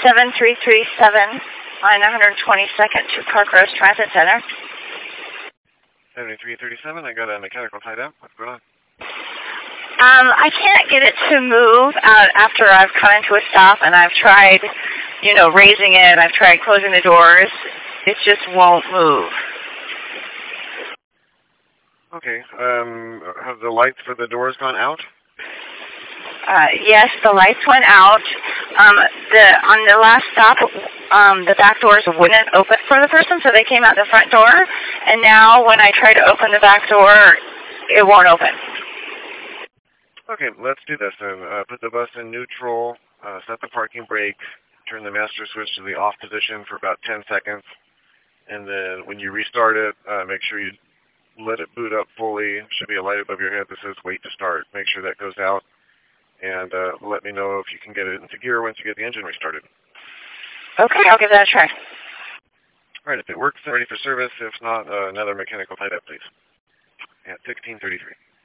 7337, line 122nd to Park Rose Transit Center. 7337, I got a mechanical tied up. What's going on? I can't get it to move after I've come into a stop, and I've tried, raising it. I've tried closing the doors. It just won't move. Okay. Have the lights for the doors gone out? Yes, the lights went out. On the last stop, the back doors wouldn't open for the person, so they came out the front door. And now when I try to open the back door, it won't open. Okay, let's do this then. Put the bus in neutral, set the parking brake, turn the master switch to the off position for about 10 seconds. And then when you restart it, make sure you let it boot up fully. Should be a light above your head that says wait to start. Make sure that goes out. And let me know if you can get it into gear once you get the engine restarted. Okay, I'll give that a try. All right, if it works, ready for service. If not, another mechanical tied up, please. At 1633.